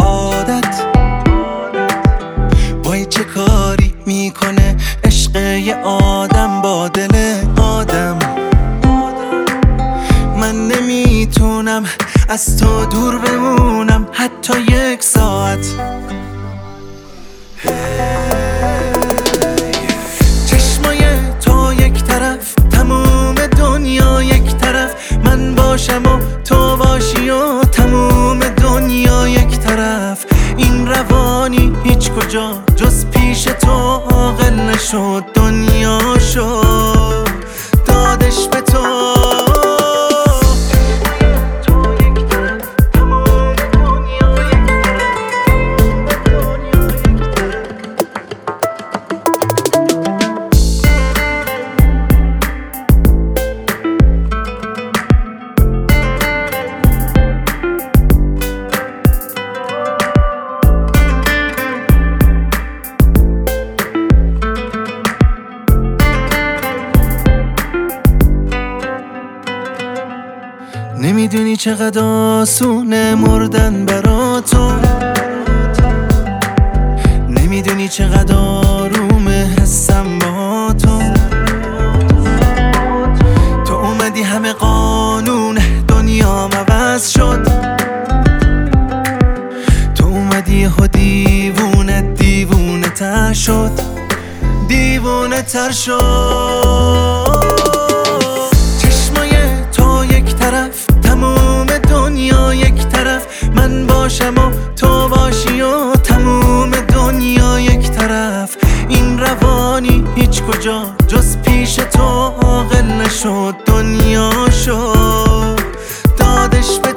عادت وای چه کاری میکنه عشق یه آدم با دل آدم. من نمیتونم از تو دور بمونم حتی یک ساعت. چشمای تو یک طرف، تموم دنیا یک طرف، من باشم و تو باشی و تموم دنیا یک طرف. این روانی هیچ کجا جز پیش تو عاقل نشد، دنیا شد دادش به تو. نمیدونی چقدر آسونه مردن برا تو، نمیدونی چقدر آرومه حسم با تو. تو اومدی همه قانون دنیا عوض شد، تو اومدی و دیوونه تر شد، دیوونه تر شد. چشمای تو یک طرف، تموم دنیا یک طرف، من باشم و تو باشی و تموم دنیا یک طرف. این روانی هیچ کجا جز پیش تو عاقل نشد، دنیا شد دادش به